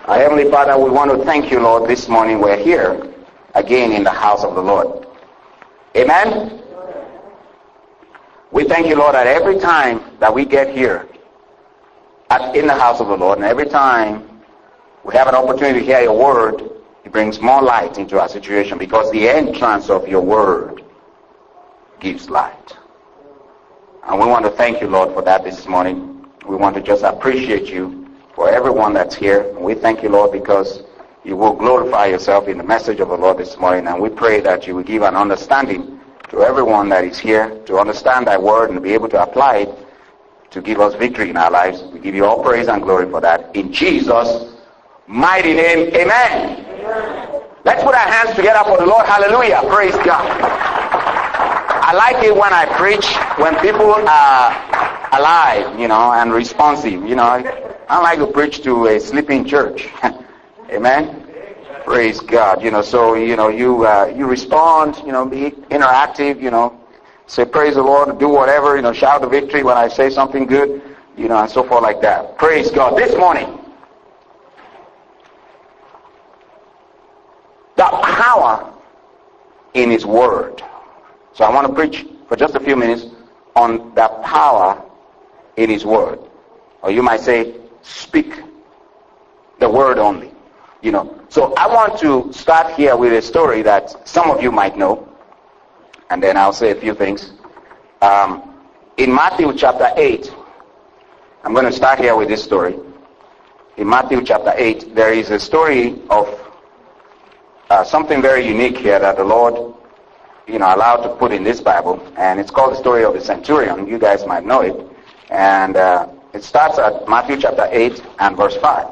Our Heavenly Father, we want to thank you, Lord, this morning. We're here again in the house of the Lord. Amen? We thank you, Lord, that every time that we get here in the house of the Lord, and every time we have an opportunity to hear your word, it brings more light into our situation, because the entrance of your word gives light. And we want to thank you, Lord, for that this morning. We want to just appreciate you for everyone that's here. And we thank you, Lord, because you will glorify yourself in the message of the Lord this morning. And we pray that you will give an understanding to everyone that is here to understand thy word and be able to apply it to give us victory in our lives. We give you all praise and glory for that. In Jesus' mighty name, amen. Amen. Let's put our hands together for the Lord. Hallelujah. Praise God. I like it when I preach, when people are alive, and responsive. I don't like to preach to a sleeping church. Amen. Praise God. So you respond, be interactive, say praise the Lord, do whatever, shout the victory when I say something good, and so forth like that. Praise God. This morning, the power in his word. So I want to preach for just a few minutes on the power in his word. Or you might say, speak the word only. So I want to start here with a story that some of you might know, and then I'll say a few things. In Matthew chapter 8, I'm going to start here with this story. In Matthew chapter 8, there is a story of something very unique here that the Lord, allowed to put in this Bible, and it's called the story of the centurion. You guys might know it. And it starts at Matthew chapter 8 and verse 5.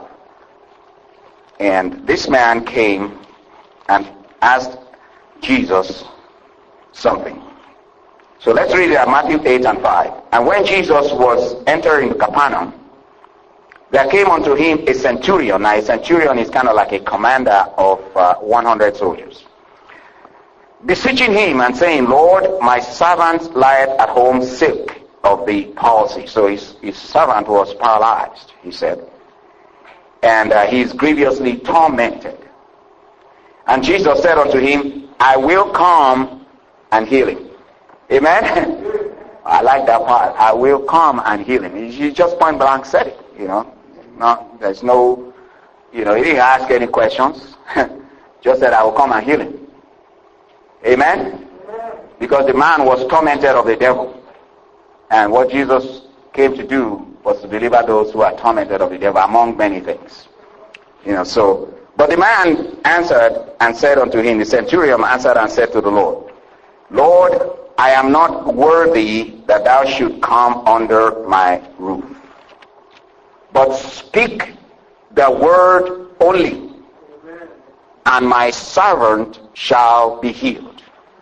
And this man came and asked Jesus something. So let's read it at Matthew 8 and 5. And when Jesus was entering Capernaum, there came unto him a centurion. Now a centurion is kind of like a commander of 100 soldiers, beseeching him and saying, Lord, my servant lieth at home sick of the palsy. So his servant was paralyzed, he said. And he is grievously tormented. And Jesus said unto him, I will come and heal him. Amen? I like that part. I will come and heal him. He just point blank said it, No, there's no, he didn't ask any questions. Just said, I will come and heal him. Amen? Because the man was tormented of the devil. And what Jesus came to do was to deliver those who are tormented of the devil, among many things. But the man answered and said unto him, the centurion answered and said to the Lord, Lord, I am not worthy that thou should come under my roof. But speak the word only, and my servant shall be healed.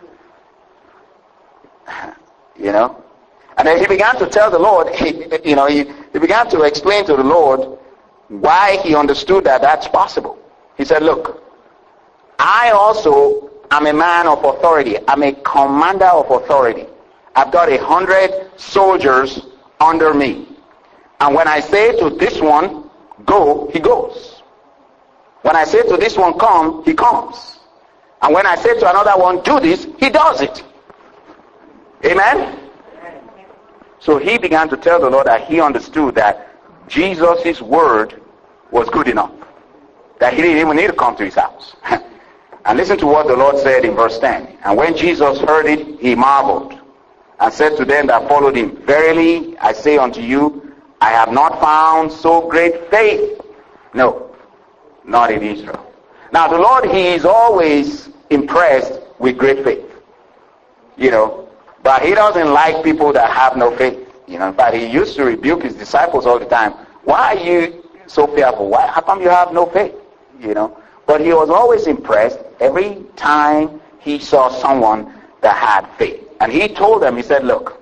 And then he began to tell the Lord, he began to explain to the Lord why he understood that that's possible. He said, look, I also am a man of authority. I'm a commander of authority. I've got 100 soldiers under me. And when I say to this one, go, he goes. When I say to this one, come, he comes. And when I say to another one, do this, he does it. Amen? So he began to tell the Lord that he understood that Jesus' word was good enough, that he didn't even need to come to his house. And listen to what the Lord said in verse 10. And when Jesus heard it, he marveled and said to them that followed him, Verily I say unto you, I have not found so great faith. No, not in Israel. Now the Lord, he is always impressed with great faith. But he doesn't like people that have no faith. In fact, he used to rebuke his disciples all the time. Why are you so fearful? How come you have no faith? But he was always impressed every time he saw someone that had faith. And he told them, he said, look,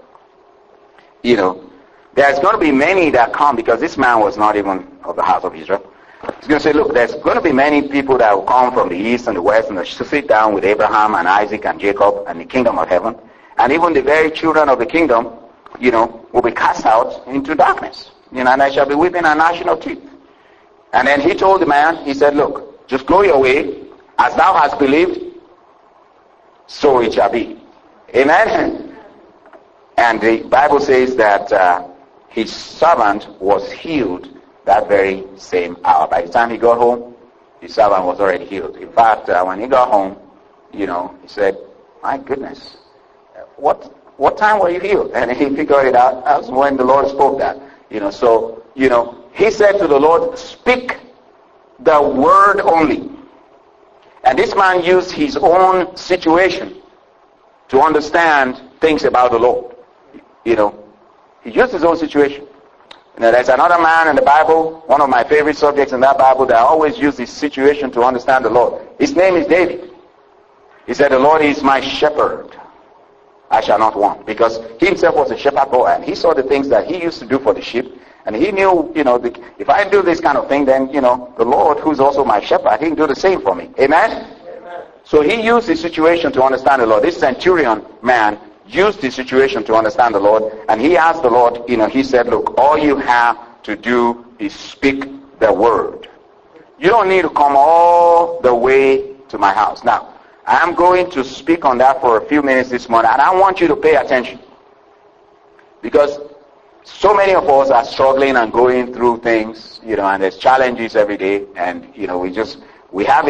there's going to be many that come, because this man was not even of the house of Israel. He's going to say, look, there's going to be many people that will come from the east and the west and sit down with Abraham and Isaac and Jacob and the kingdom of heaven. And even the very children of the kingdom, will be cast out into darkness. And there shall be weeping and gnashing of teeth. And then he told the man, he said, look, just go your way. As thou hast believed, so it shall be. Amen? And the Bible says that his servant was healed that very same hour. By the time he got home, his servant was already healed. In fact, when he got home, he said, my goodness, what time were you healed? And he figured it out. That's when the Lord spoke that. He said to the Lord, speak the word only. And this man used his own situation to understand things about the Lord. He used his own situation. There's another man in the Bible, one of my favorite subjects in that Bible, that always used his situation to understand the Lord. His name is David. He said, the Lord is my shepherd. I shall not want. Because he himself was a shepherd boy, and he saw the things that he used to do for the sheep. And he knew, if I do this kind of thing, then, the Lord, who's also my shepherd, he can do the same for me. Amen? Amen. So he used his situation to understand the Lord. This centurion man used his situation to understand the Lord. And he asked the Lord, he said, look, all you have to do is speak the word. You don't need to come all the way to my house. Now, I'm going to speak on that for a few minutes this morning, and I want you to pay attention. Because so many of us are struggling and going through things, and there's challenges every day, and, we have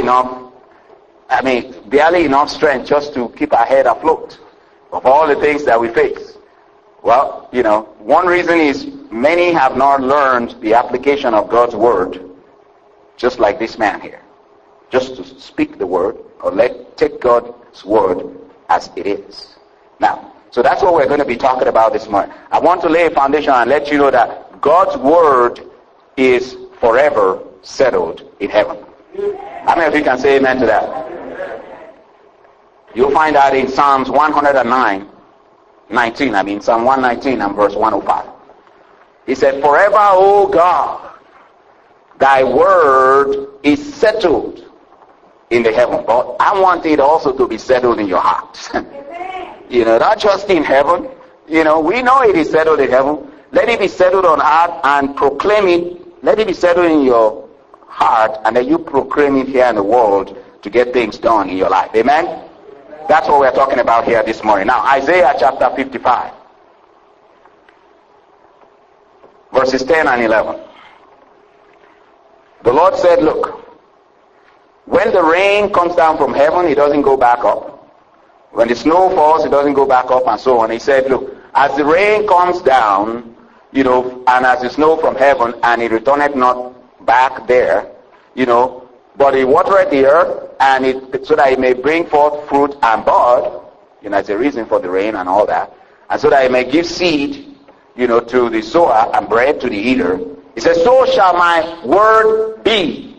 barely enough strength just to keep our head afloat of all the things that we face. Well, one reason is many have not learned the application of God's word, just like this man here. Just to speak the word, or take God's word as it is. Now, so that's what we're going to be talking about this morning. I want to lay a foundation and let you know that God's word is forever settled in heaven. How many of you can say amen to that? You'll find that in Psalms 119, Psalm 119 and verse 105. He said, forever, O God, thy word is settled in the heaven. But I want it also to be settled in your heart. Not just in heaven. We know it is settled in heaven. Let it be settled on earth and proclaim it. Let it be settled in your heart, and then you proclaim it here in the world to get things done in your life. Amen? That's what we're talking about here this morning. Now, Isaiah chapter 55. Verses 10 and 11. The Lord said, look, when the rain comes down from heaven, it doesn't go back up. When the snow falls, it doesn't go back up, and so on. He said, look, as the rain comes down, and as the snow from heaven, and it returneth not back there, but it watereth the earth, and so that it may bring forth fruit and bud, as a reason for the rain and all that, and so that it may give seed, to the sower and bread to the eater. He says, so shall my word be.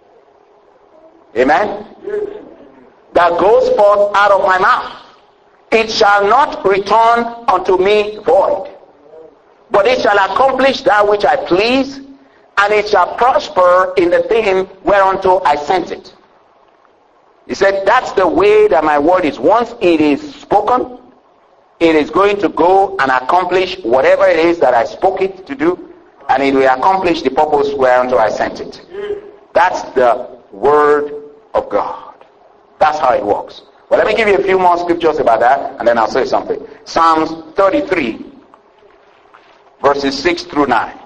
Amen? That goes forth out of my mouth. It shall not return unto me void, but it shall accomplish that which I please, and it shall prosper in the thing whereunto I sent it. He said, that's the way that my word is. Once it is spoken, it is going to go and accomplish whatever it is that I spoke it to do, and it will accomplish the purpose whereunto I sent it. That's the word of God. That's how it works. Well, let me give you a few more scriptures about that, and then I'll say something. Psalms 33, verses 6 through 9.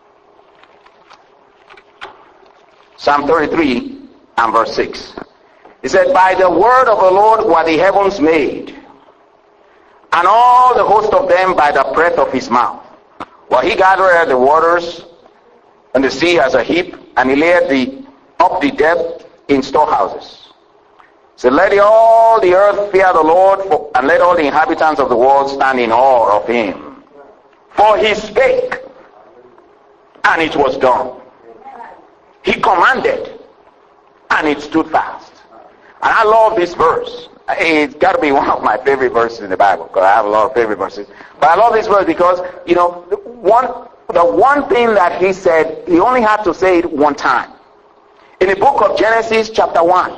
Psalm 33 and verse 6. It said, by the word of the Lord were the heavens made, and all the host of them by the breath of his mouth. Well, he gathered the waters and the sea as a heap, and he laid up the depth in storehouses. So let all the earth fear the Lord, and let all the inhabitants of the world stand in awe of him. For he spake, and it was done. He commanded, and it stood fast. And I love this verse. It's got to be one of my favorite verses in the Bible, because I have a lot of favorite verses. But I love this verse because, the one thing that he said, he only had to say it one time. In the book of Genesis chapter 1,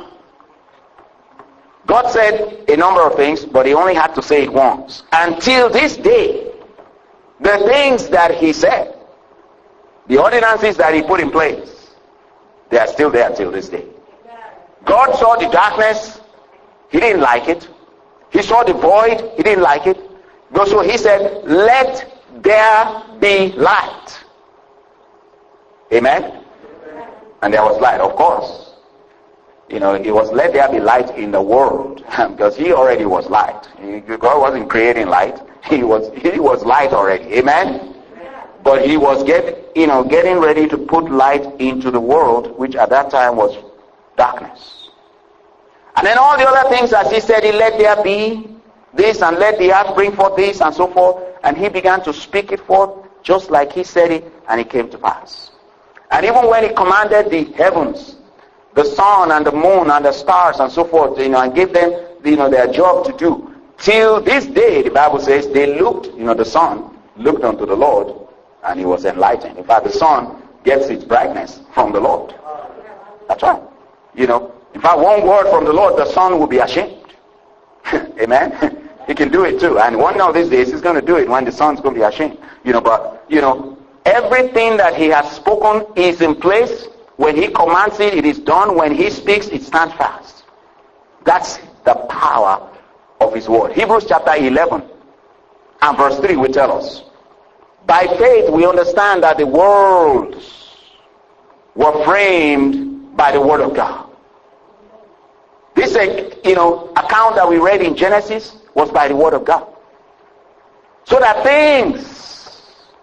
God said a number of things, but he only had to say it once. Until this day, the things that he said, the ordinances that he put in place, They are still there till this day. God saw the darkness. He didn't like it. He saw the void. He didn't like it. So he said, let there be light. Amen? And there was light, of course. It was let there be light in the world. Because he already was light. God wasn't creating light. He was light already. Amen? But he was getting ready to put light into the world, which at that time was darkness. And then all the other things, as he said, he let there be this and let the earth bring forth this and so forth. And he began to speak it forth just like he said it, and it came to pass. And even when he commanded the heavens, the sun and the moon and the stars and so forth, and gave them, their job to do, till this day, the Bible says, they looked, the sun looked unto the Lord, and he was enlightened. In fact, the sun gets its brightness from the Lord. That's right. In fact, one word from the Lord, the sun will be ashamed. Amen? He can do it too. And one of these days, he's going to do it when the sun's going to be ashamed. Everything that he has spoken is in place. When he commands it, it is done. When he speaks, it stands fast. That's the power of his word. Hebrews chapter 11 and verse 3 will tell us. By faith, we understand that the worlds were framed by the word of God. This, account that we read in Genesis was by the word of God. So that things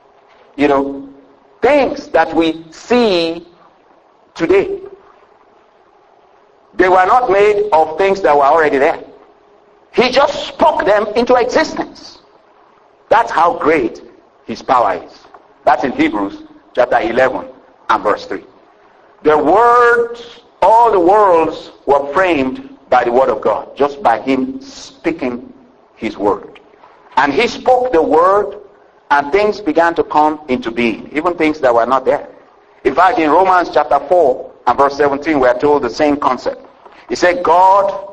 that we see today, they were not made of things that were already there. He just spoke them into existence. That's how great his power is. That's in Hebrews chapter 11 and verse 3. All the worlds were framed by the word of God, just by him speaking his word. And he spoke the word, and things began to come into being, even things that were not there. In fact, in Romans chapter 4 and verse 17, we are told the same concept. He said, God,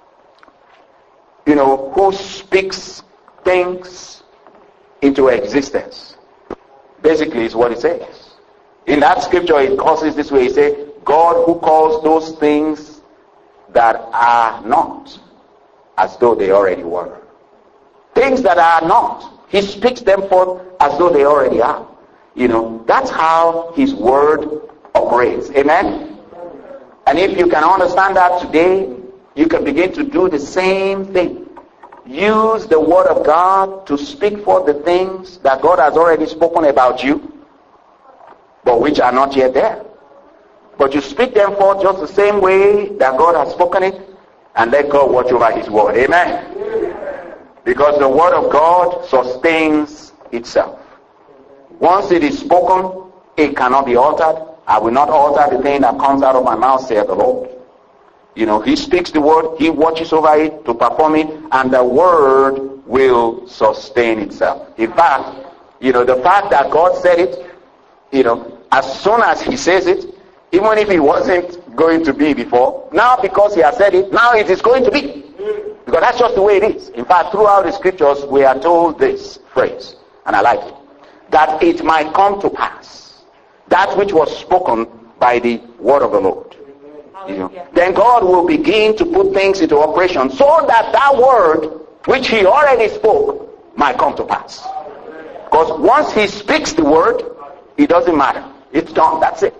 who speaks things into existence. Basically, is what it says. In that scripture, it calls it this way. He said, God who calls those things that are not as though they already were. Things that are not, he speaks them forth as though they already are. That's how his word operates. Amen? And if you can understand that today, you can begin to do the same thing. Use the word of God to speak forth the things that God has already spoken about you, but which are not yet there. But you speak them forth just the same way that God has spoken it, and let God watch over his word. Amen? Because the word of God sustains itself. Once it is spoken, it cannot be altered. I will not alter the thing that comes out of my mouth, saith the Lord. He speaks the word, he watches over it to perform it, and the word will sustain itself. In fact, the fact that God said it, as soon as he says it, even if it wasn't going to be before, now because he has said it, now it is going to be. Because that's just the way it is. In fact, throughout the scriptures, we are told this phrase, and I like it, that it might come to pass, that which was spoken by the word of the Lord. Then God will begin to put things into operation so that that word which he already spoke might come to pass. Because once he speaks the word, it doesn't matter. It's done. That's it.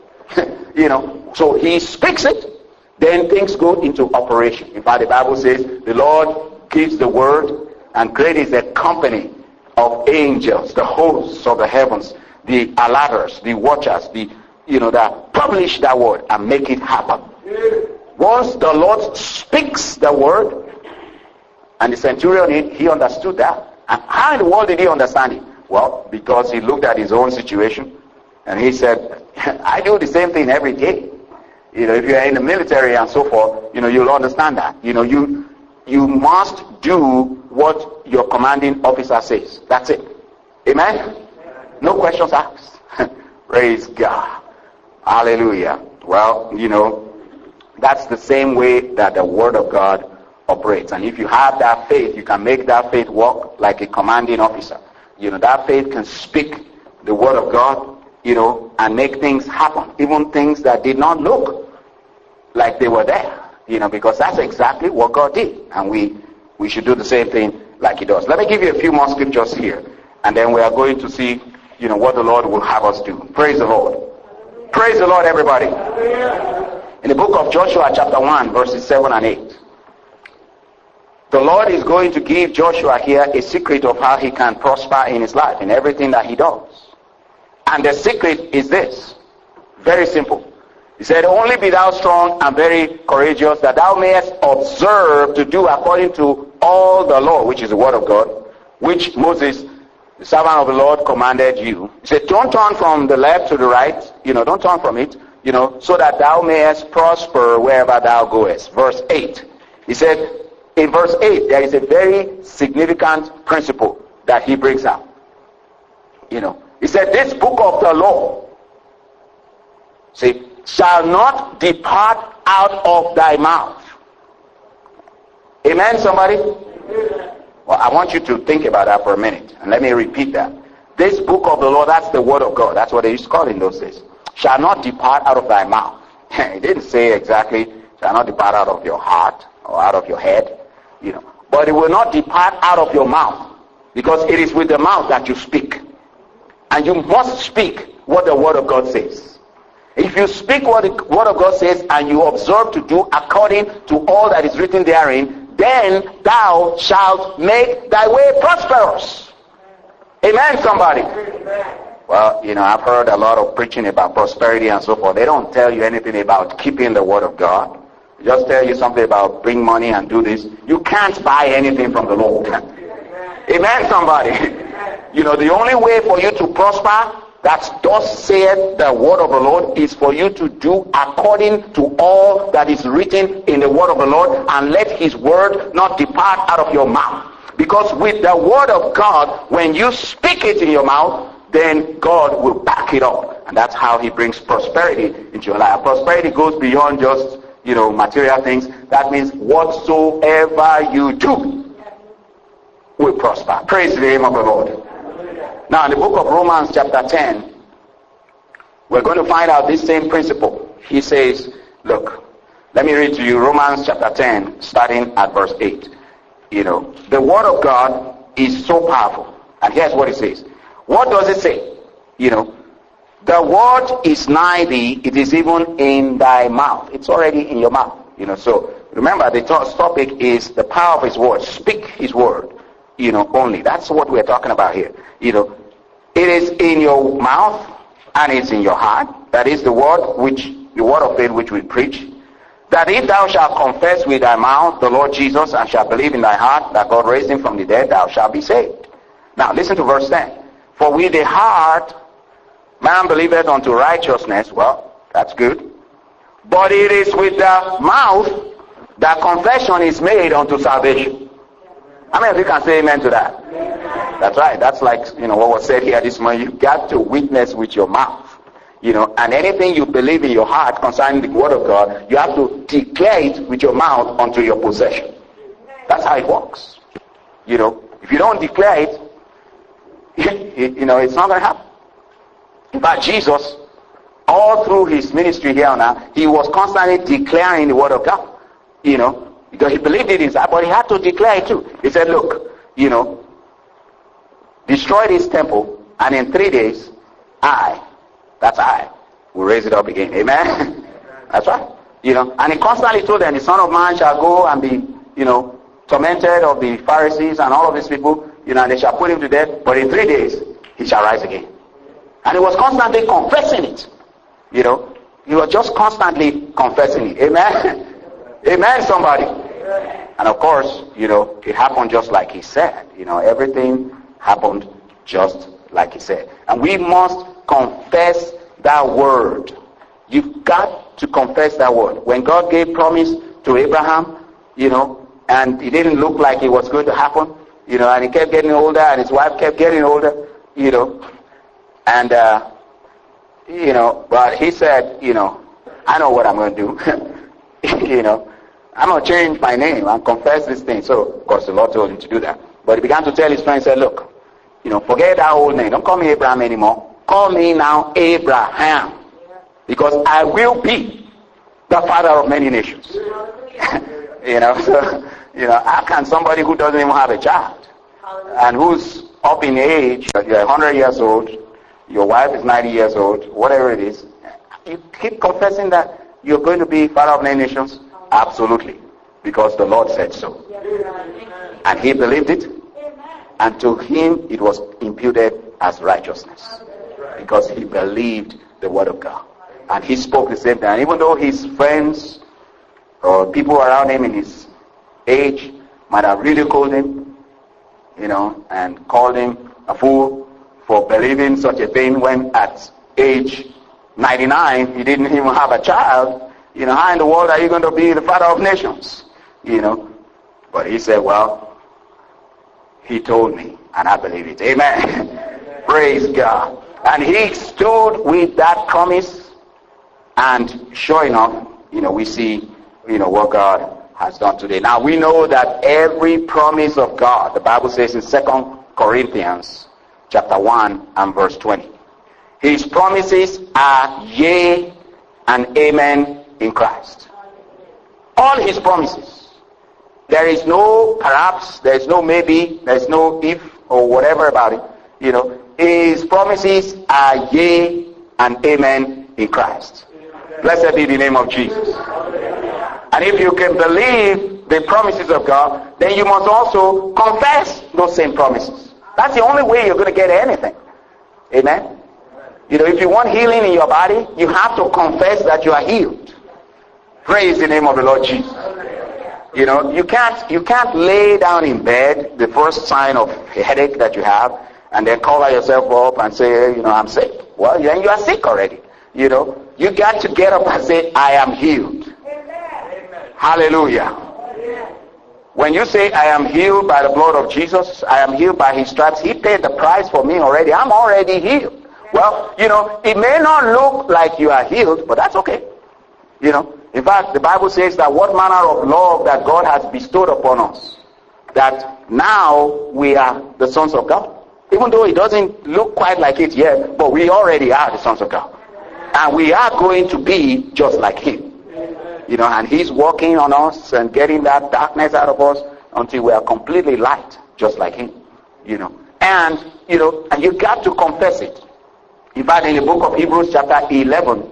So he speaks it, then things go into operation. In fact, the Bible says the Lord gives the word, and great is the company of angels, the hosts of the heavens, the alerters, the watchers, that publish that word and make it happen. Once the Lord speaks the word, and the centurion, he understood that. And how in the world did he understand it? Well, because he looked at his own situation, and he said, I do the same thing every day. If you're in the military and so forth, you'll understand that. You must do what your commanding officer says. That's it. Amen? No questions asked. Praise God. Hallelujah. Well, that's the same way that the word of God operates. And if you have that faith, you can make that faith work like a commanding officer. That faith can speak the word of God and make things happen, even things that did not look like they were there, because that's exactly what God did. And we should do the same thing like he does. Let me give you a few more scriptures here, and then we are going to see, what the Lord will have us do. Praise the Lord. Praise the Lord, everybody. In the book of Joshua chapter 1, verses 7 and 8. The Lord is going to give Joshua here a secret of how he can prosper in his life, in everything that he does. And the secret is this. Very simple. He said, only be thou strong and very courageous, that thou mayest observe to do according to all the law, which is the word of God, which Moses, the servant of the Lord, commanded you. He said, don't turn from the left to the right, don't turn from it, so that thou mayest prosper wherever thou goest. Verse 8. He said, in verse 8, there is a very significant principle that he brings out. He said, this book of the law, shall not depart out of thy mouth. Amen, somebody? Well, I want you to think about that for a minute. And let me repeat that. This book of the law, that's the word of God. That's what they used to call it in those days. Shall not depart out of thy mouth. It didn't say exactly, shall not depart out of your heart or out of your head. But it will not depart out of your mouth, because it is with the mouth that you speak. And you must speak what the word of God says. If you speak what the word of God says and you observe to do according to all that is written therein, then thou shalt make thy way prosperous. Amen, somebody? Well, I've heard a lot of preaching about prosperity and so forth. They don't tell you anything about keeping the word of God. They just tell you something about bring money and do this. You can't buy anything from the Lord. Amen, somebody? The only way for you to prosper, that's thus saith the word of the Lord, is for you to do according to all that is written in the word of the Lord, and let his word not depart out of your mouth. Because with the word of God, when you speak it in your mouth, then God will back it up. And that's how he brings prosperity into your life. Prosperity goes beyond just, material things. That means whatsoever you do will prosper. Praise the name of the Lord. Now, in the book of Romans chapter 10, we're going to find out this same principle. He says, look, let me read to you Romans chapter 10, starting at verse 8. The word of God is so powerful. And here's what it says. What does it say? The word is nigh thee, it is even in thy mouth. It's already in your mouth. So remember, the topic is the power of his word. Speak his word, only. That's what we're talking about here. It is in your mouth and it's in your heart. That is the word of faith which we preach. That if thou shalt confess with thy mouth the Lord Jesus, and shalt believe in thy heart that God raised him from the dead, thou shalt be saved. Now listen to verse 10. For with the heart man believeth unto righteousness. Well, that's good. But it is with the mouth that confession is made unto salvation. How many of you can say amen to that? That's right. That's like, what was said here this morning. You got to witness with your mouth. And anything you believe in your heart concerning the word of God, you have to declare it with your mouth unto your possession. That's how it works. If you don't declare it, it's not going to happen. In fact, Jesus, all through his ministry here on earth, he was constantly declaring the word of God. Because he believed it inside, but he had to declare it too. He said, look, destroy this temple, and in 3 days, I will raise it up again. Amen? That's right. And he constantly told them, the Son of Man shall go and be, tormented of the Pharisees and all of these people, and they shall put him to death, but in 3 days, he shall rise again. And he was constantly confessing it. He was just constantly confessing it. Amen? Amen, somebody? And of course, it happened just like he said. Everything happened just like he said. And we must confess that word. You've got to confess that word. When God gave promise to Abraham, and it didn't look like it was going to happen, and he kept getting older, and his wife kept getting older, and, but he said, I know what I'm going to do. I'm going to change my name and confess this thing. So, of course, the Lord told him to do that. But he began to tell his friends, said, look, forget that old name. Don't call me Abraham anymore. Call me now Abraham, because I will be the father of many nations. So, how can somebody who doesn't even have a child and who's up in age, you're 100 years old, your wife is 90 years old, whatever it is, you keep confessing that you're going to be father of many nations? Absolutely. Because the Lord said so. And he believed it. And to him it was imputed as righteousness. Because he believed the word of God. And he spoke the same thing. And even though his friends or people around him in his age might have ridiculed him, and called him a fool for believing such a thing when at age 99 he didn't even have a child, how in the world are you going to be the father of nations? But he said, well, he told me, and I believe it. Amen. Praise God. And he stood with that promise, and sure enough, we see, what God has done today. Now we know that every promise of God, the Bible says in 2 Corinthians chapter 1 and verse 20, his promises are yea and amen in Christ. All his promises. There is no perhaps, there is no maybe, there is no if or whatever about it. His promises are yea and amen in Christ. Blessed be the name of Jesus. And if you can believe the promises of God, then you must also confess those same promises. That's the only way you're going to get anything. Amen? If you want healing in your body, you have to confess that you are healed. Praise the name of the Lord Jesus. You can't lay down in bed the first sign of a headache that you have and then cover yourself up and say, I'm sick. Well, then you are sick already. You got to get up and say, I am healed. Amen. Hallelujah. Amen. When you say, I am healed by the blood of Jesus, I am healed by his stripes, he paid the price for me already. I'm already healed. Well, it may not look like you are healed, but that's okay. In fact, the Bible says that what manner of love that God has bestowed upon us, that now we are the sons of God. Even though it doesn't look quite like it yet, but we already are the sons of God. And we are going to be just like him. And he's working on us and getting that darkness out of us until we are completely light, just like him. And you got to confess it. In fact, in the book of Hebrews chapter 11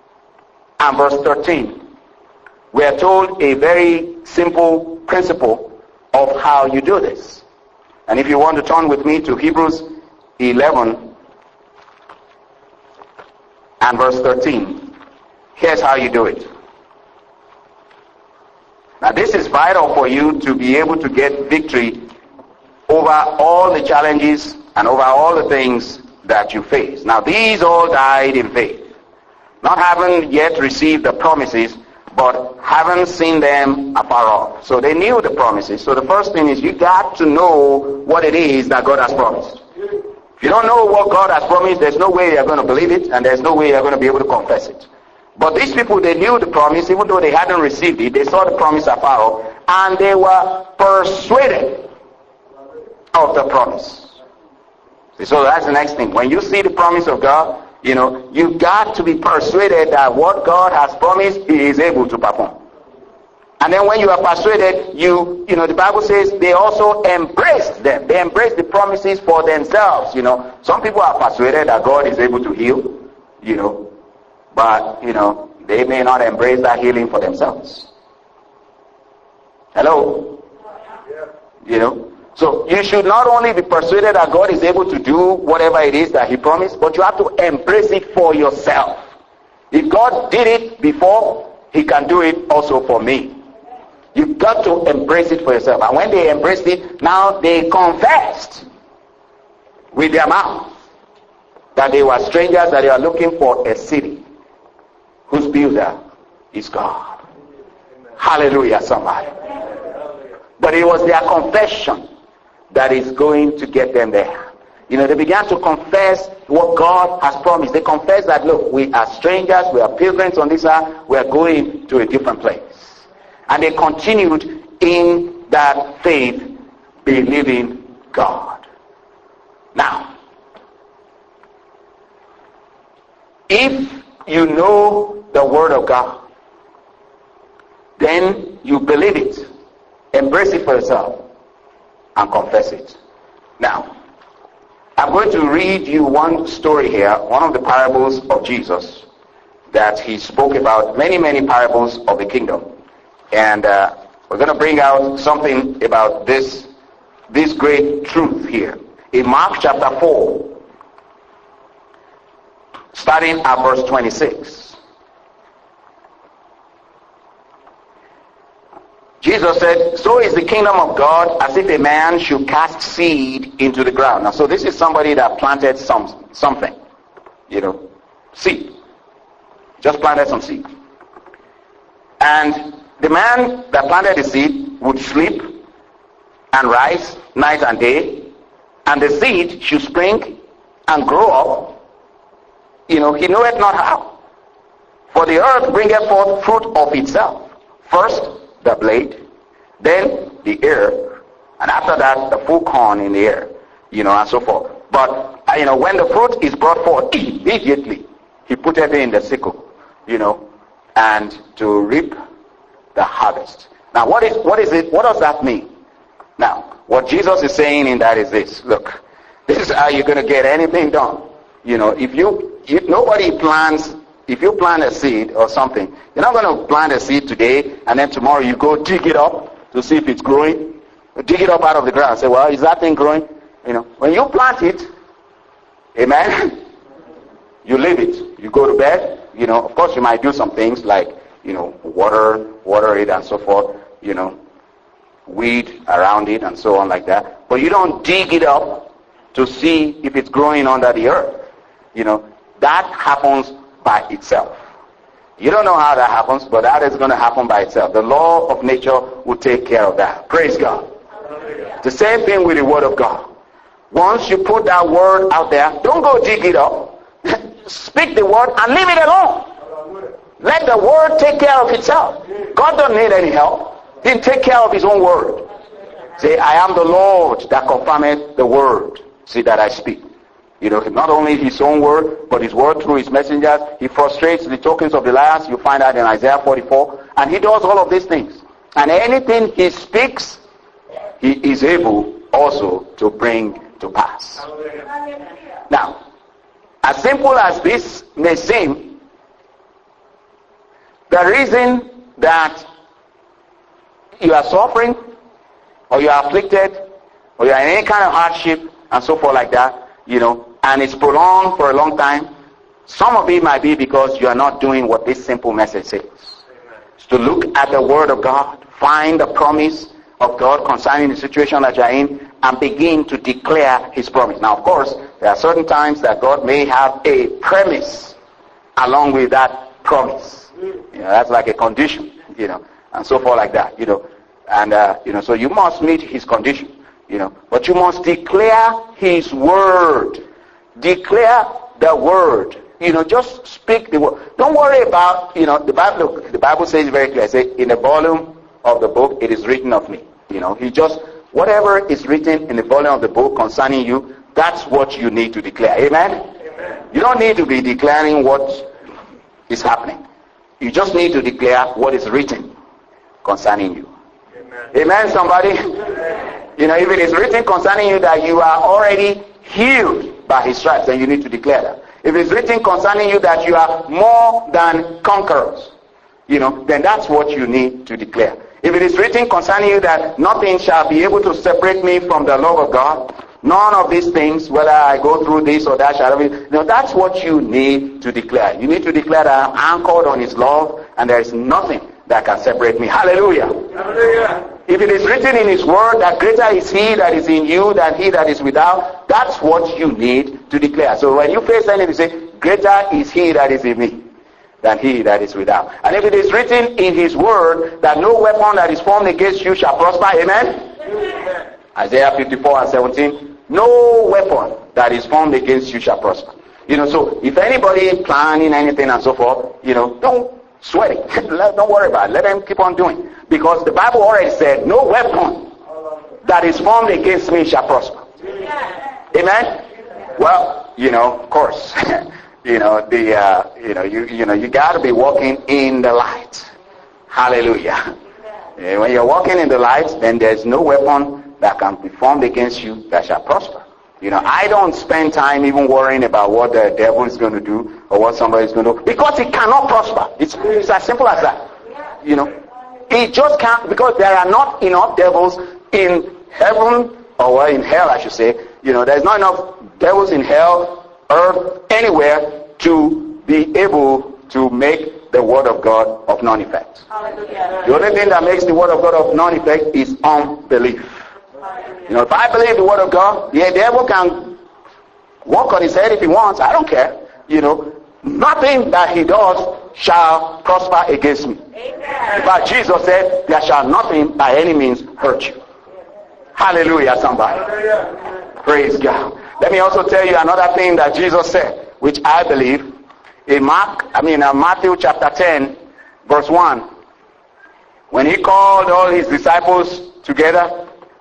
and verse 13, we are told a very simple principle of how you do this. And if you want to turn with me to Hebrews 11 and verse 13, here's how you do it. Now this is vital for you to be able to get victory over all the challenges and over all the things that you face. Now these all died in faith, not having yet received the promises, but having seen them afar off. So they knew the promises. So the first thing is you got to know what it is that God has promised. If you don't know what God has promised, there's no way you're going to believe it, and there's no way you're going to be able to confess it. But these people, they knew the promise, even though they hadn't received it. They saw the promise afar off, and they were persuaded of the promise. So that's the next thing. When you see the promise of God, you got to be persuaded that what God has promised, he is able to perform. And then when you are persuaded, the Bible says they also embraced them. They embraced the promises for themselves. Some people are persuaded that God is able to heal, but, they may not embrace that healing for themselves. Hello? So you should not only be persuaded that God is able to do whatever it is that he promised, but you have to embrace it for yourself. If God did it before, he can do it also for me. You've got to embrace it for yourself. And when they embraced it, now they confessed with their mouth that they were strangers, that they are looking for a city whose builder is God. Hallelujah, somebody. But it was their confession that is going to get them there. They began to confess what God has promised. They confessed that, look, we are strangers, we are pilgrims on this earth, we are going to a different place. And they continued in that faith, believing God. Now, if you know the Word of God, then you believe it, embrace it for yourself, and confess it. Now, I'm going to read you one story here, one of the parables of Jesus that he spoke about, many parables of the kingdom. And we're going to bring out something about this great truth here. In Mark chapter 4, starting at verse 26. Jesus said, so is the kingdom of God as if a man should cast seed into the ground. Now, so this is somebody that planted something, seed. Just planted some seed. And the man that planted the seed would sleep and rise night and day, and the seed should spring and grow up. He knoweth not how. For the earth bringeth forth fruit of itself. First the blade, then the ear, and after that the full corn in the ear, and so forth. But when the fruit is brought forth, immediately he put it in the sickle, and to reap the harvest. Now what is it? What does that mean? Now, what Jesus is saying in that is this. Look, this is how you're going to get anything done. If nobody plants, if you plant a seed or something, you're not going to plant a seed today and then tomorrow you go dig it up to see if it's growing. Dig it up out of the ground and say, well, is that thing growing? When you plant it, amen, you leave it. You go to bed, of course you might do some things like, water it and so forth, weed around it and so on like that. But you don't dig it up to see if it's growing under the earth. That happens by itself. You don't know how that happens, but that is going to happen by itself. The law of nature will take care of that. Praise God. The same thing with the Word of God. Once you put that Word out there, don't go dig it up. Speak the Word and leave it alone. Let the Word take care of itself. God doesn't need any help. He can take care of His own Word. Say, I am the Lord that confirmeth the Word. See that I speak. Not only His own Word, but His Word through His messengers. He frustrates the tokens of the liars. You find that in Isaiah 44. And He does all of these things. And anything He speaks, He is able also to bring to pass. Now, as simple as this may seem, the reason that you are suffering, or you are afflicted, or you are in any kind of hardship, and so forth like that, and it's prolonged for a long time, some of it might be because you are not doing what this simple message says. It's to look at the Word of God, find the promise of God concerning the situation that you are in, and begin to declare His promise. Now, of course, there are certain times that God may have a premise along with that promise. That's like a condition, and so forth like that, and, so you must meet His condition, but you must declare His Word. Declare the Word. Just speak the Word. Don't worry about, the Bible says very clearly, say, in the volume of the book, it is written of me. Whatever is written in the volume of the book concerning you, that's what you need to declare. Amen? Amen. You don't need to be declaring what is happening. You just need to declare what is written concerning you. Amen, Amen somebody? Amen. If it is written concerning you that you are already healed by His stripes, then you need to declare that. If it's written concerning you that you are more than conquerors, then that's what you need to declare. If it is written concerning you that nothing shall be able to separate me from the love of God, none of these things, whether I go through this or that, shall be. That's what you need to declare. You need to declare that I'm anchored on His love, and there is nothing that can separate me. Hallelujah. Hallelujah. If it is written in His Word that greater is He that is in you than he that is without, that's what you need to declare. So when you face anything, you say, greater is He that is in me than he that is without. And if it is written in His Word that no weapon that is formed against you shall prosper, amen? Amen. Isaiah 54 and 17, no weapon that is formed against you shall prosper. So if anybody is planning anything and so forth, don't sweat it. Don't worry about it. Let them keep on doing. Because the Bible already said, no weapon that is formed against me shall prosper. Amen? Well, of course, you got to be walking in the light. Hallelujah. When you're walking in the light, then there's no weapon that can be formed against you that shall prosper. I don't spend time even worrying about what the devil is going to do or what somebody is going to do, because it cannot prosper. It's as simple as that. It just can't, because there are not enough devils in heaven, or in hell I should say. There's not enough devils in hell, earth, anywhere to be able to make the word of God of none effect. The only thing that makes the word of God of none effect is unbelief. If I believe the word of God, the devil can walk on his head if he wants. I don't care. Nothing that he does shall prosper against me. But Jesus said, there shall nothing by any means hurt you. Hallelujah, somebody. Praise God. Let me also tell you another thing that Jesus said, which I believe in Matthew chapter 10, verse 1. When he called all his disciples together,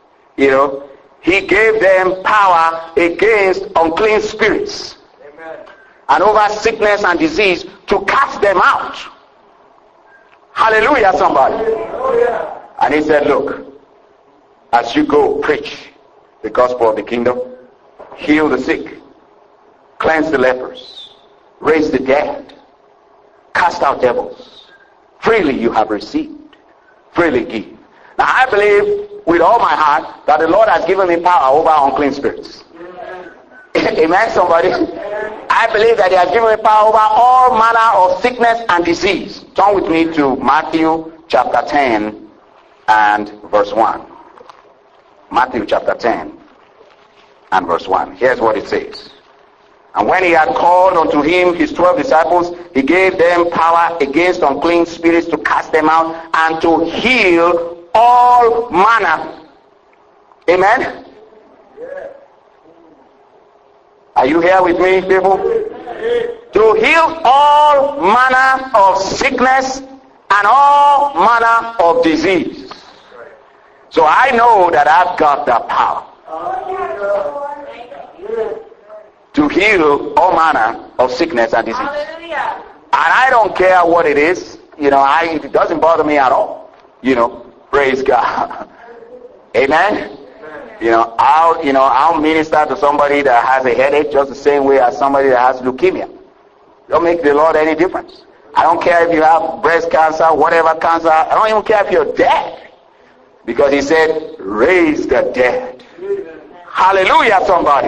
he gave them power against unclean spirits. Amen. And over sickness and disease to cast them out. Hallelujah, somebody. Hallelujah. And he said, look, as you go preach the gospel of the kingdom, heal the sick, cleanse the lepers, raise the dead, cast out devils. Freely you have received, freely give. Now I believe with all my heart that the Lord has given me power over unclean spirits. Amen, somebody. I believe that he has given me power over all manner of sickness and disease. Turn with me to Matthew chapter 10 and verse 1. Matthew chapter 10 and verse 1. Here's what it says. And when he had called unto him his 12 disciples, he gave them power against unclean spirits to cast them out and to heal all manner. Amen? Are you here with me, people? To heal all manner of sickness and all manner of disease. So I know that I've got the power to heal all manner of sickness and disease. And I don't care what it is. It doesn't bother me at all. Praise God. Amen. I'll minister to somebody that has a headache just the same way as somebody that has leukemia. Don't make the Lord any difference. I don't care if you have breast cancer, whatever cancer. I don't even care if you're dead. Because he said, raise the dead. Hallelujah, somebody.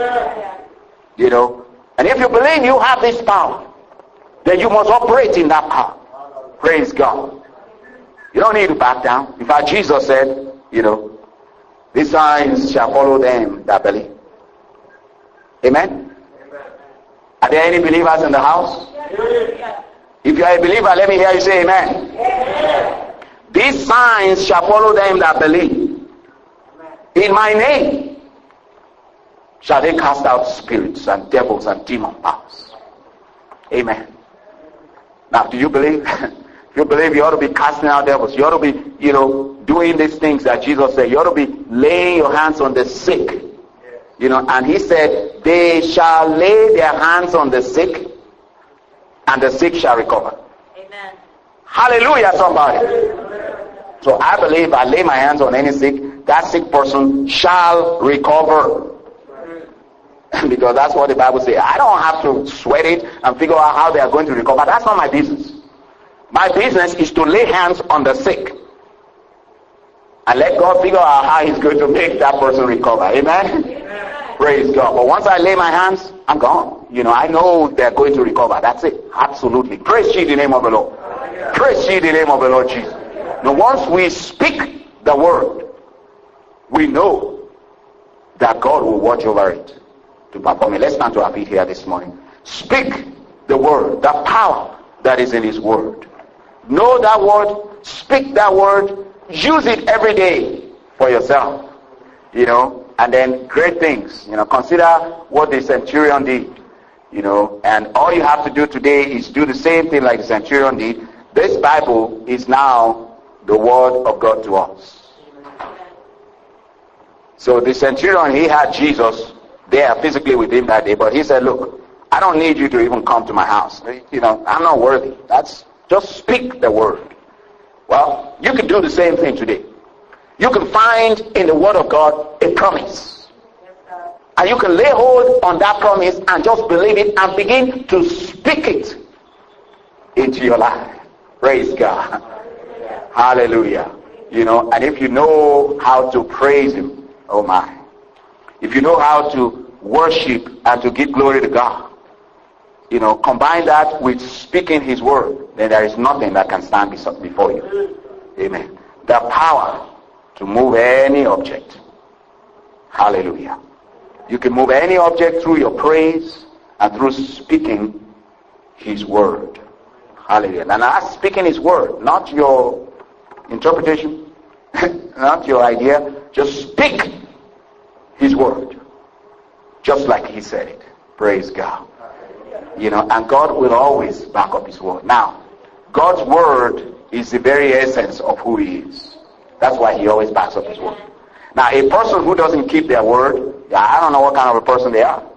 And if you believe you have this power, then you must operate in that power. Praise God. You don't need to back down. In fact, Jesus said, these signs shall follow them that believe. Amen? Are there any believers in the house? If you are a believer, let me hear you say amen. These signs shall follow them that believe. In my name shall they cast out spirits and devils and demon powers. Amen. Now, do you believe? If you believe, you ought to be casting out devils. You ought to be, doing these things that Jesus said. You ought to be laying your hands on the sick. And he said, they shall lay their hands on the sick, and the sick shall recover. Amen. Hallelujah, somebody. So I believe I lay my hands on any sick, that sick person shall recover. Because that's what the Bible says. I don't have to sweat it and figure out how they are going to recover. That's not my business. My business is to lay hands on the sick and let God figure out how he's going to make that person recover. Amen? Amen. Praise God. But once I lay my hands, I'm gone. I know they're going to recover. That's it. Absolutely. Praise ye the name of the Lord. Praise ye the name of the Lord Jesus. Now once we speak the word, we know that God will watch over it to perform it. Let's stand to our feet here this morning. Speak the word, the power that is in his word. Know that word, speak that word, use it every day for yourself. And then great things. Consider what the centurion did. And all you have to do today is do the same thing like the centurion did. This Bible is now the word of God to us. So the centurion, he had Jesus there physically with him that day, but he said, look, I don't need you to even come to my house. I'm not worthy. Just speak the word. Well, you can do the same thing today. You can find in the word of God a promise. And you can lay hold on that promise and just believe it and begin to speak it into your life. Praise God. Hallelujah. And if you know how to praise him, oh my. If you know how to worship and to give glory to God, combine that with speaking his word, then there is nothing that can stand before you. Amen. The power to move any object. Hallelujah. You can move any object through your praise and through speaking his word. Hallelujah. And that's speaking his word, not your interpretation, not your idea. Just speak his word, just like he said it. Praise God. And God will always back up his word. Now, God's word is the very essence of who he is. That's why he always backs up his word. Now, a person who doesn't keep their word, I don't know what kind of a person they are.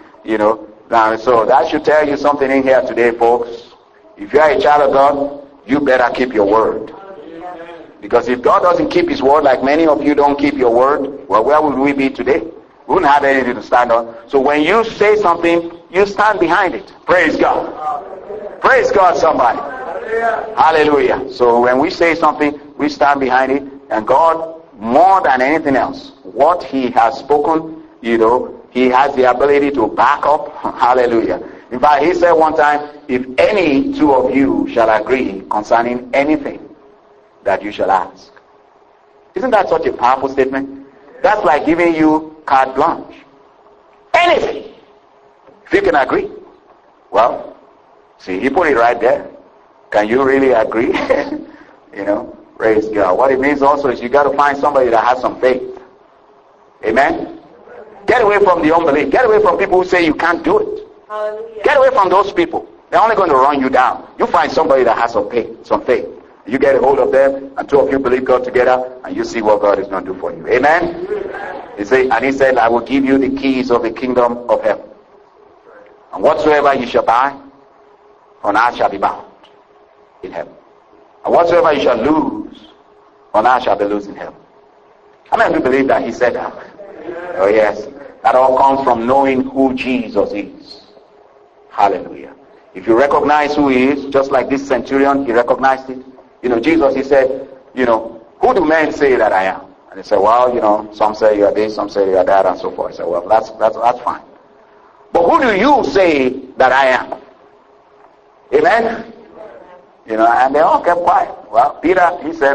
Now, so that should tell you something in here today, folks. If you are a child of God, you better keep your word. Because if God doesn't keep his word, like many of you don't keep your word, well, where would we be today? We wouldn't have anything to stand on. So when you say something, you stand behind it. Praise God. Praise God, somebody. Hallelujah. So when we say something, we stand behind it. And God, more than anything else, what he has spoken, he has the ability to back up. Hallelujah. In fact, he said one time, if any two of you shall agree concerning anything that you shall ask. Isn't that such a powerful statement? That's like giving you carte blanche. Anything. If you can agree. Well, see, he put it right there. Can you really agree? Praise God. What it means also is you got to find somebody that has some faith. Amen? Get away from the unbelief. Get away from people who say you can't do it. Hallelujah. Get away from those people. They're only going to run you down. You find somebody that has some faith. You get a hold of them, and two of you believe God together, and you see what God is going to do for you. Amen? He said, I will give you the keys of the kingdom of heaven. And whatsoever you shall bind on earth shall be bound in heaven. And whatsoever you shall lose on earth shall be loosed in heaven. How many of you believe that he said that? Oh yes. That all comes from knowing who Jesus is. Hallelujah. If you recognize who he is, just like this centurion, he recognized it. Jesus, he said, who do men say that I am? And he said, well, some say you are this, some say you are that, and so forth. I said, well, that's fine. But who do you say that I am? Amen? And they all kept quiet. Well, Peter, he said,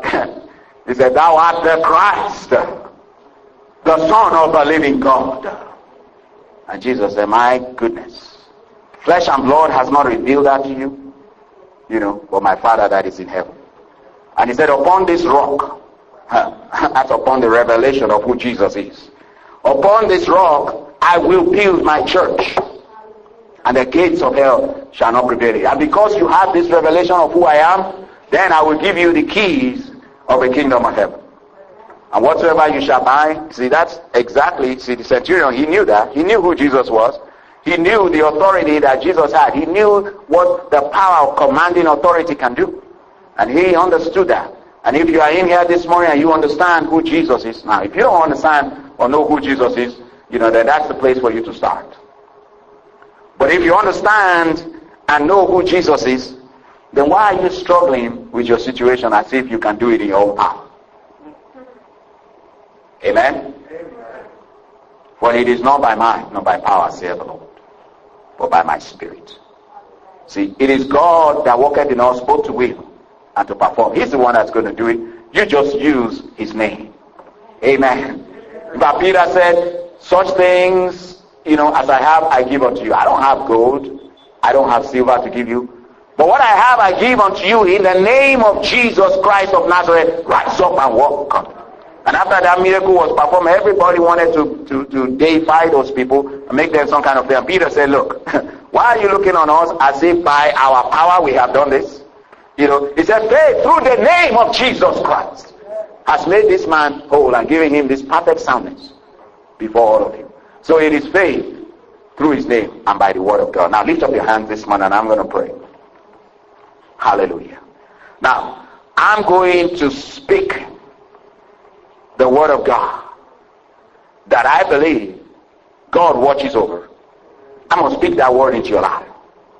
thou art the Christ, the Son of the living God. And Jesus said, my goodness, flesh and blood has not revealed that to you, but my Father that is in heaven. And he said, upon this rock, that's upon the revelation of who Jesus is. Upon this rock, I will build my church, and the gates of hell shall not prevail it. And because you have this revelation of who I am, then I will give you the keys of the kingdom of heaven. And whatsoever you shall bind, the centurion, he knew that. He knew who Jesus was. He knew the authority that Jesus had. He knew what the power of commanding authority can do. And he understood that. And if you are in here this morning and you understand who Jesus is, now if you don't understand or know who Jesus is, then that's the place for you to start. But if you understand and know who Jesus is, then why are you struggling with your situation as if you can do it in your own power? Amen? For it is not by might, not by power, saith the Lord, but by my Spirit. See, it is God that worketh in us both to will and to perform. He's the one that's going to do it. You just use his name. Amen. But Peter said, such things, as I have, I give unto you. I don't have gold. I don't have silver to give you. But what I have, I give unto you in the name of Jesus Christ of Nazareth. Rise up and walk. And after that miracle was performed, everybody wanted to deify those people and make them some kind of thing. And Peter said, look, why are you looking on us as if by our power we have done this? He said, faith through the name of Jesus Christ has made this man whole and given him this perfect soundness before all of you. So it is faith through his name and by the word of God. Now lift up your hands this morning and I'm going to pray. Hallelujah. Now, I'm going to speak the word of God that I believe God watches over. I'm going to speak that word into your life.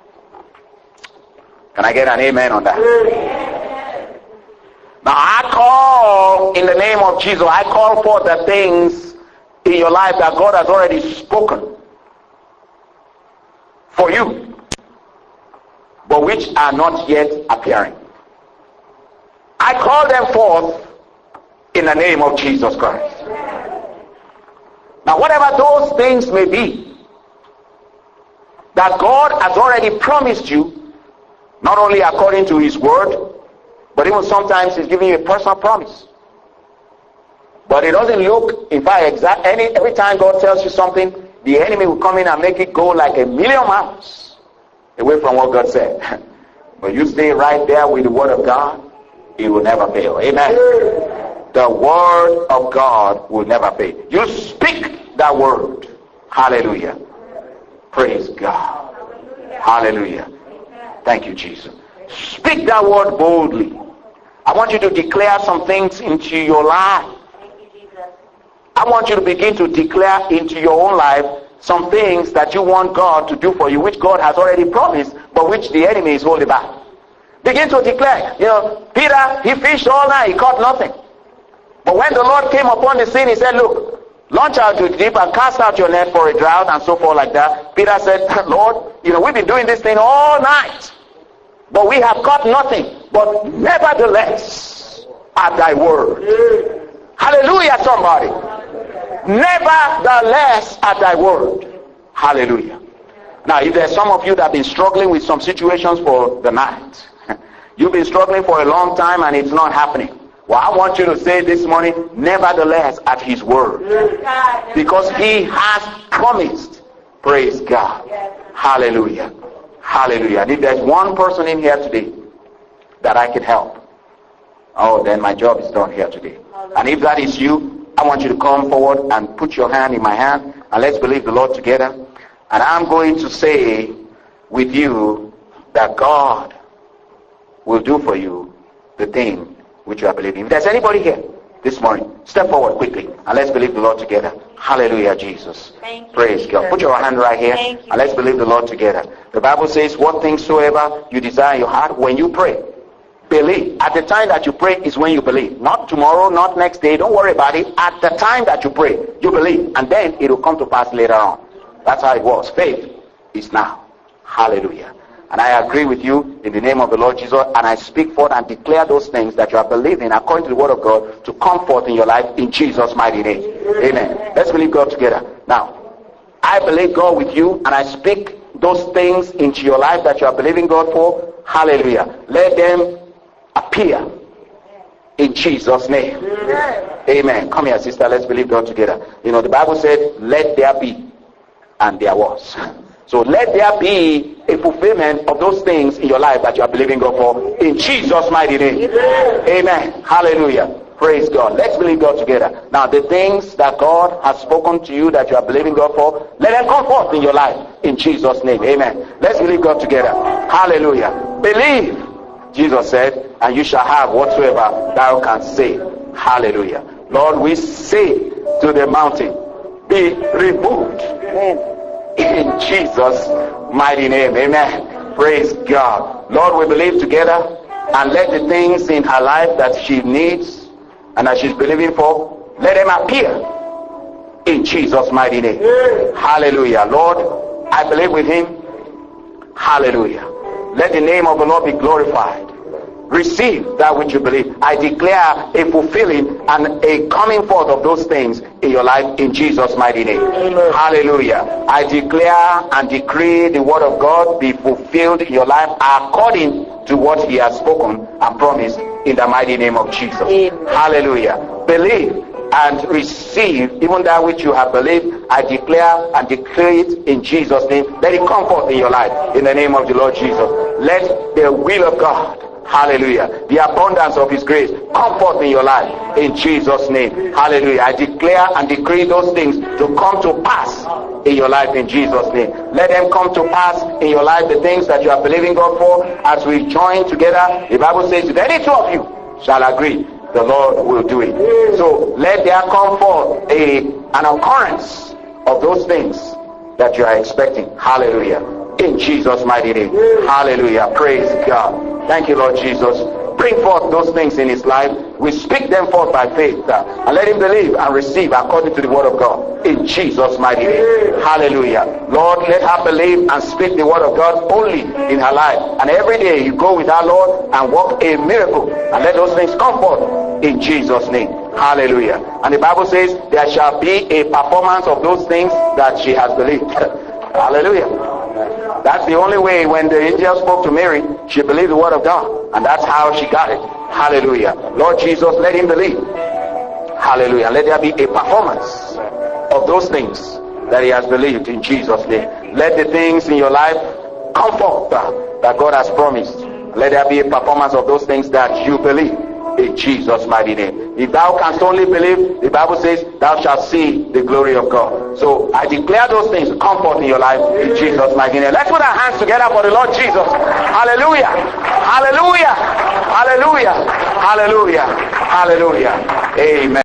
Can I get an amen on that? Amen. Now I call in the name of Jesus, I call forth the things in your life that God has already spoken for you, but which are not yet appearing. I call them forth in the name of Jesus Christ. Now whatever those things may be that God has already promised you, not only according to his word, but even sometimes he's giving you a personal promise. But it doesn't look, in fact, every time God tells you something, the enemy will come in and make it go like a million miles away from what God said. But you stay right there with the word of God, it will never fail. Amen. The word of God will never fail. You speak that word. Hallelujah. Praise God. Hallelujah. Thank you, Jesus. Speak that word boldly. I want you to declare some things into your life. I want you to begin to declare into your own life some things that you want God to do for you, which God has already promised, but which the enemy is holding back. Begin to declare. Peter, he fished all night, he caught nothing. But when the Lord came upon the scene, he said, look, launch out to the deep and cast out your net for a drought and so forth like that. Peter said, Lord, we've been doing this thing all night, but we have caught nothing. But nevertheless, at thy word. Hallelujah, somebody. Nevertheless, at thy word. Hallelujah. Now, if there's some of you that have been struggling with some situations for the night, you've been struggling for a long time and it's not happening. Well, I want you to say this morning, nevertheless, at his word. Because he has promised. Praise God. Hallelujah. Hallelujah. And if there's one person in here today that I can help, oh, then my job is done here today. And if that is you, I want you to come forward and put your hand in my hand and let's believe the Lord together. And I'm going to say with you that God will do for you the thing which you are believing. If there's anybody here this morning, step forward quickly and let's believe the Lord together. Hallelujah, Jesus. Praise God. Put your hand right here and let's believe the Lord together. The Bible says, what things soever you desire in your heart, when you pray, believe. At the time that you pray is when you believe. Not tomorrow, not next day. Don't worry about it. At the time that you pray, you believe. And then it will come to pass later on. That's how it was. Faith is now. Hallelujah. And I agree with you in the name of the Lord Jesus, and I speak forth and declare those things that you are believing according to the word of God to come forth in your life in Jesus' mighty name. Amen. Let's believe God together. Now, I believe God with you, and I speak those things into your life that you are believing God for. Hallelujah. Let them appear in Jesus' name. Amen. Come here, sister. Let's believe God together. The Bible said, let there be, and there was. So let there be a fulfillment of those things in your life that you are believing God for in Jesus' mighty name. Amen. Hallelujah. Praise God. Let's believe God together. Now, the things that God has spoken to you that you are believing God for, let them come forth in your life in Jesus' name. Amen. Let's believe God together. Hallelujah. Believe, Jesus said, and you shall have whatsoever thou canst say. Hallelujah. Lord, we say to the mountain, be removed. Amen. In Jesus' mighty name. Amen. Praise God. Lord, we believe together, and let the things in her life that she needs and that she's believing for, let them appear in Jesus' mighty name. Hallelujah. Lord, I believe with him. Hallelujah. Let the name of the Lord be glorified. Receive that which you believe. I declare a fulfilling and a coming forth of those things in your life in Jesus' mighty name. Amen. Hallelujah. I declare and decree the word of God be fulfilled in your life according to what he has spoken and promised in the mighty name of Jesus. Amen. Hallelujah. Believe and receive even that which you have believed. I declare and decree it in Jesus' name. Let it come forth in your life in the name of the Lord Jesus. Let the will of God Hallelujah. The abundance of his grace, comfort in your life, in Jesus' name. Hallelujah. I declare and decree those things to come to pass in your life in Jesus' name. Let them come to pass in your life, the things that you are believing God for, as we join together. The Bible says, if any two of you shall agree, the Lord will do it. So let there come forth an occurrence of those things that you are expecting. Hallelujah. In Jesus' mighty name. Hallelujah. Praise God. Thank you, Lord Jesus. Bring forth those things in his life. We speak them forth by faith, and let him believe and receive according to the word of God. In Jesus' mighty name. Hallelujah. Lord, let her believe and speak the word of God only in her life. And every day you go with our Lord and work a miracle. And let those things come forth in Jesus' name. Hallelujah. And the Bible says there shall be a performance of those things that she has believed. Hallelujah. That's the only way. When the angel spoke to Mary, she believed the word of God. And that's how she got it. Hallelujah. Lord Jesus, let him believe. Hallelujah. Let there be a performance of those things that he has believed in Jesus' name. Let the things in your life come forth that God has promised. Let there be a performance of those things that you believe in Jesus' mighty name. If thou canst only believe, the Bible says, thou shalt see the glory of God. So I declare those things come forth in your life in Jesus' mighty name. Let's put our hands together for the Lord Jesus. Hallelujah. Hallelujah. Hallelujah. Hallelujah. Hallelujah. Amen.